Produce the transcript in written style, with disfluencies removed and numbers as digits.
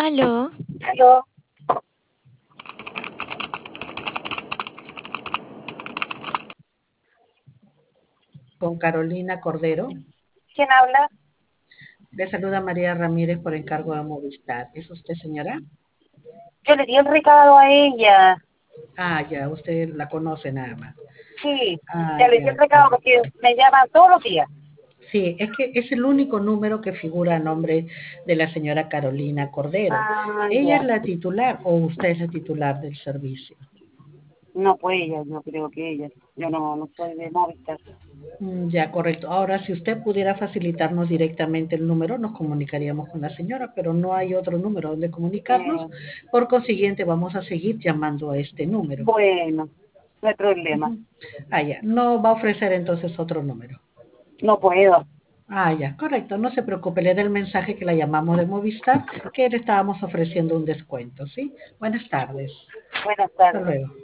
Aló, Aló, Con Carolina Cordero. ¿quién habla? Le saluda María Ramírez por encargo de Movistar. ¿Es usted, señora? Yo le di el recado a ella. Ah, ya, usted la conoce nada más. Sí, Ah, ya le di ya, el recado correcto. porque me llaman todos los días. Sí, es que es el único número que figura a nombre de la señora Carolina Cordero. Ah, ¿Ella es ya. la titular o usted es la titular del servicio? No, pues ella, yo creo que ella. Yo no soy de Movistar. Ya, correcto. Ahora, si usted pudiera facilitarnos directamente el número, nos comunicaríamos con la señora, pero no hay otro número donde comunicarnos. Eh, Por consiguiente, vamos a seguir llamando a este número. bueno, no hay problema. Ujú. Ah, ya. No va a ofrecer entonces otro número. No puedo. Ah, ya, correcto. No se preocupe, le dé el mensaje que la llamamos de Movistar, que le estábamos ofreciendo un descuento, ¿sí? Buenas tardes. Buenas Hasta tardes. luego.